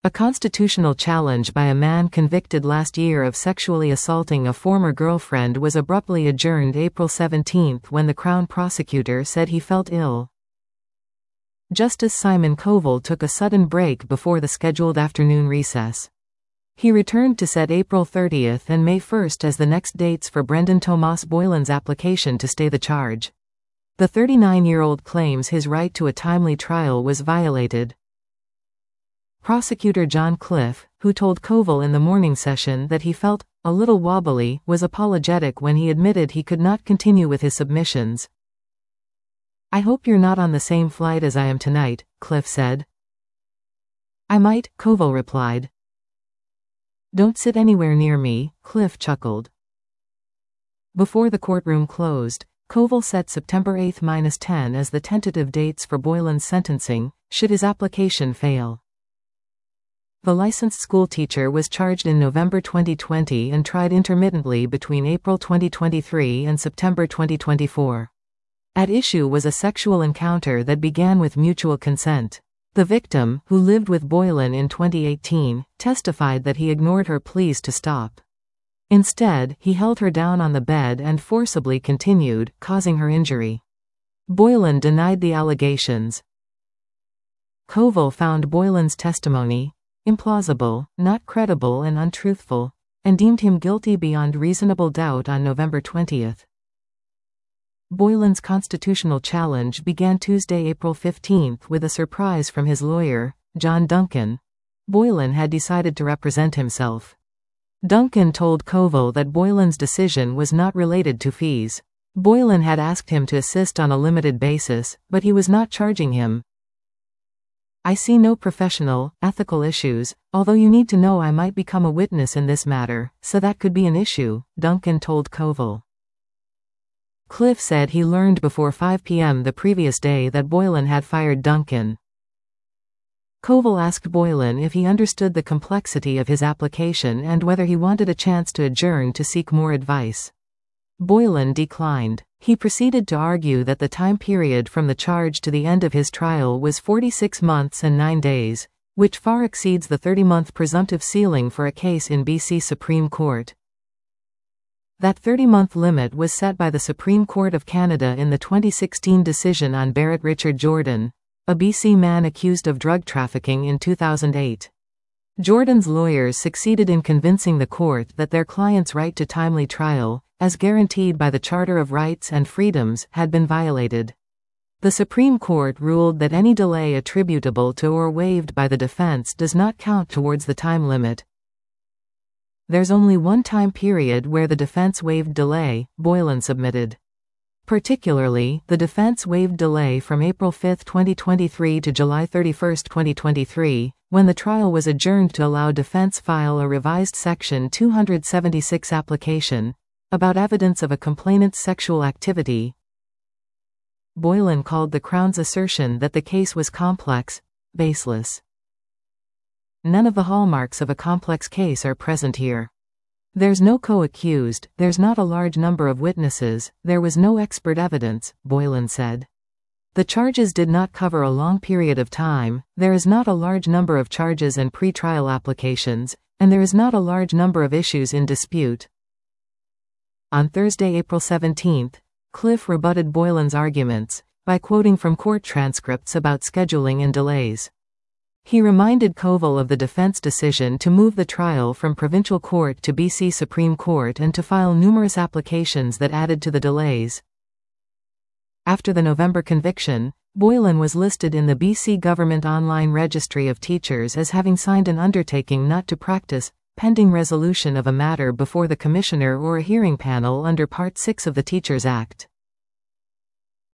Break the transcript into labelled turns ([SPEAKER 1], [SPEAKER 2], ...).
[SPEAKER 1] A constitutional challenge by a man convicted last year of sexually assaulting a former girlfriend was abruptly adjourned April 17 when the Crown prosecutor said he felt ill. Justice Simon Koval took a sudden break before the scheduled afternoon recess. He returned to set April 30 and May 1 as the next dates for Brendan Tomas Boylan's application to stay the charge. The 39-year-old claims his right to a timely trial was violated. Prosecutor John Cliff, who told Koval in the morning session that he felt a little wobbly, was apologetic when he admitted he could not continue with his submissions. "I hope you're not on the same flight as I am tonight," Cliff said. "I might," Koval replied. "Don't sit anywhere near me," Cliff chuckled. Before the courtroom closed, Koval set September 8-10 as the tentative dates for Boylan's sentencing, should his application fail. The licensed schoolteacher was charged in November 2020 and tried intermittently between April 2023 and September 2024. At issue was a sexual encounter that began with mutual consent. The victim, who lived with Boylan in 2018, testified that he ignored her pleas to stop. Instead, he held her down on the bed and forcibly continued, causing her injury. Boylan denied the allegations. Koval found Boylan's testimony implausible, not credible and untruthful, and deemed him guilty beyond reasonable doubt on November 20. Boylan's constitutional challenge began Tuesday, April 15 with a surprise from his lawyer, John Duncan. Boylan had decided to represent himself. Duncan told Koval that Boylan's decision was not related to fees. Boylan had asked him to assist on a limited basis, but he was not charging him. "I see no professional, ethical issues, although you need to know I might become a witness in this matter, so that could be an issue," Duncan told Koval. Cliff said he learned before 5 p.m. the previous day that Boylan had fired Duncan. Koval asked Boylan if he understood the complexity of his application and whether he wanted a chance to adjourn to seek more advice. Boylan declined. He proceeded to argue that the time period from the charge to the end of his trial was 46 months and 9 days, which far exceeds the 30-month presumptive ceiling for a case in BC Supreme Court. That 30-month limit was set by the Supreme Court of Canada in the 2016 decision on Barrett Richard Jordan, a BC man accused of drug trafficking in 2008. Jordan's lawyers succeeded in convincing the court that their client's right to timely trial, as guaranteed by the Charter of Rights and Freedoms, had been violated. The Supreme Court ruled that any delay attributable to or waived by the defense does not count towards the time limit. "There's only one time period where the defense waived delay," Boylan submitted. Particularly, the defense waived delay from April 5, 2023 to July 31, 2023, when the trial was adjourned to allow defense file a revised Section 276 application about evidence of a complainant's sexual activity. Boylan called the Crown's assertion that the case was complex baseless. "None of the hallmarks of a complex case are present here. There's no co-accused, there's not a large number of witnesses, there was no expert evidence," Boylan said. "The charges did not cover a long period of time, there is not a large number of charges and pre-trial applications, and there is not a large number of issues in dispute." On Thursday, April 17, Cliff rebutted Boylan's arguments by quoting from court transcripts about scheduling and delays. He reminded Koval of the defense decision to move the trial from provincial court to BC Supreme Court and to file numerous applications that added to the delays. After the November conviction, Boylan was listed in the BC Government Online Registry of Teachers as having signed an undertaking not to practice, pending resolution of a matter before the Commissioner or a hearing panel under Part 6 of the Teachers Act.